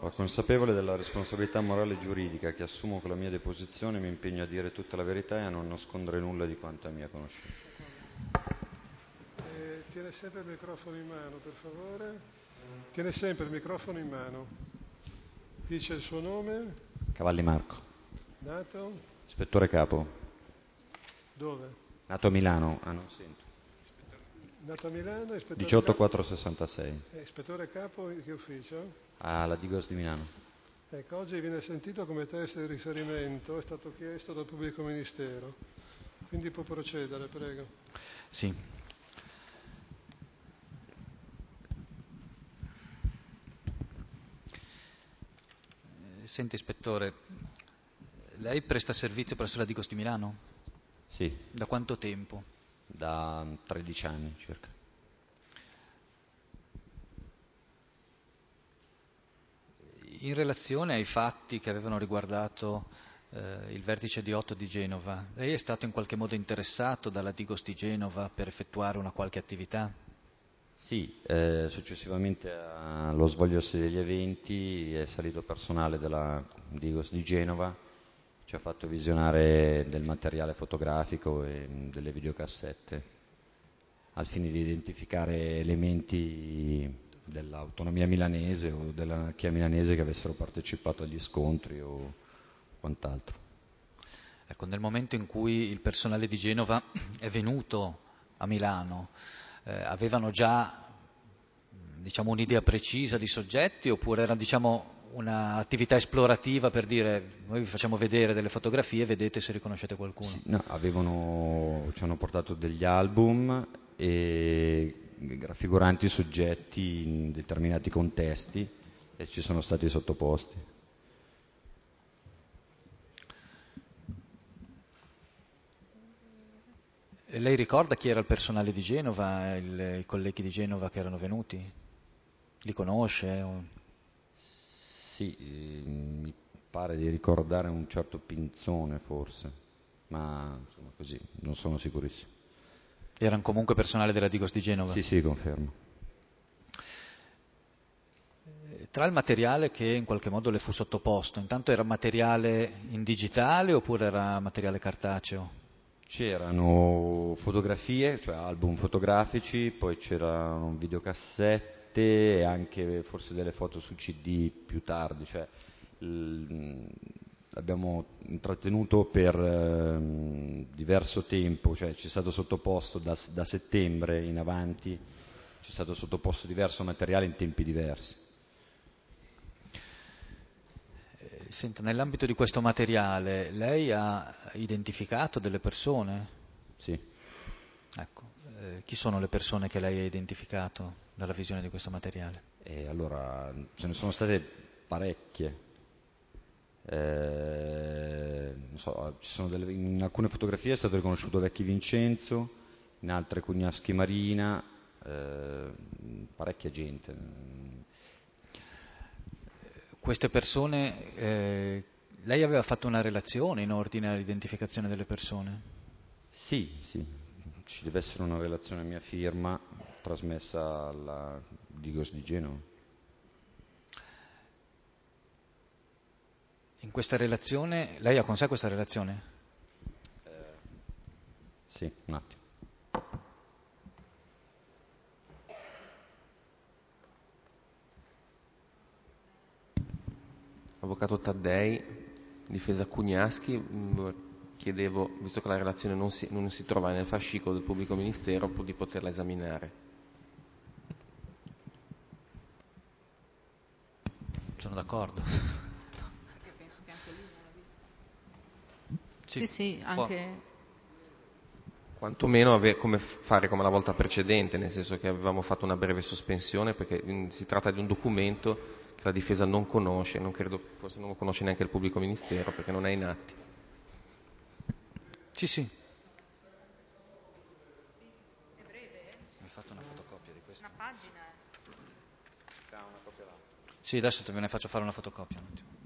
Consapevole della responsabilità morale e giuridica che assumo con la mia deposizione, mi impegno a dire tutta la verità e a non nascondere nulla di quanto è a mia conoscenza. Tiene sempre il microfono in mano, per favore. Tiene sempre il microfono in mano. Dice il suo nome. Cavalli Marco. Nato? Ispettore capo. Dove? Nato a Milano. Non sento. Nato a Milano, ispettore 18466. Ispettore capo in che ufficio? Alla Digos di Milano. Ecco, oggi viene sentito come test di riferimento, è stato chiesto dal pubblico ministero. Quindi può procedere, prego. Sì. Senta, ispettore, lei presta servizio presso la Digos di Milano? Sì. Da quanto tempo? Da 13 anni circa. In relazione ai fatti che avevano riguardato il vertice di Otto di Genova, lei è stato in qualche modo interessato dalla Digos di Genova per effettuare una qualche attività? Sì, successivamente allo svolgersi degli eventi è salito personale della Digos di Genova, ci ha fatto visionare del materiale fotografico e delle videocassette al fine di identificare elementi dell'autonomia milanese o dell'anarchia milanese che avessero partecipato agli scontri o quant'altro. Ecco, nel momento in cui il personale di Genova è venuto a Milano, avevano già, diciamo, un'idea precisa di soggetti oppure era, diciamo, un'attività esplorativa per dire noi vi facciamo vedere delle fotografie e vedete se riconoscete qualcuno? Sì, no, ci hanno portato degli album raffiguranti soggetti in determinati contesti e ci sono stati sottoposti. E lei ricorda chi era il personale di Genova, i colleghi di Genova che erano venuti? Li conosce? Sì, mi pare di ricordare un certo Pinzone forse, ma insomma così, non sono sicurissimo. Erano comunque personale della Digos di Genova? Sì, confermo. Tra il materiale che in qualche modo le fu sottoposto, intanto era materiale in digitale oppure era materiale cartaceo? C'erano fotografie, cioè album fotografici, poi c'erano videocassette e anche forse delle foto su CD più tardi, cioè abbiamo intrattenuto per diverso tempo, cioè ci è stato sottoposto da settembre in avanti, ci è stato sottoposto diverso materiale in tempi diversi. Senta, nell'ambito di questo materiale lei ha identificato delle persone? Sì. Ecco, chi sono le persone che lei ha identificato dalla visione di questo materiale? E allora ce ne sono state parecchie. Non so, in alcune fotografie è stato riconosciuto Vecchi Vincenzo, in altre Cugnaschi Marina, parecchia gente. Queste persone, lei aveva fatto una relazione in ordine all'identificazione delle persone? Sì, ci deve essere una relazione a mia firma trasmessa alla Digos di Genova. In questa relazione, lei ha con sé questa relazione? Sì, un attimo. Avvocato Taddei, difesa Cugnaschi, chiedevo, visto che la relazione non si trova nel fascicolo del pubblico ministero, di poterla esaminare. Sono d'accordo. Perché penso che anche lui non l'ha vista. Sì, anche... Quantomeno fare come la volta precedente, nel senso che avevamo fatto una breve sospensione, perché si tratta di un documento che la difesa non conosce, non credo, forse non lo conosce neanche il pubblico ministero, perché non è in atti. Sì. È breve? Mi hai fatto una fotocopia di questo? Una pagina? Sì, adesso te ne faccio fare una fotocopia un attimo.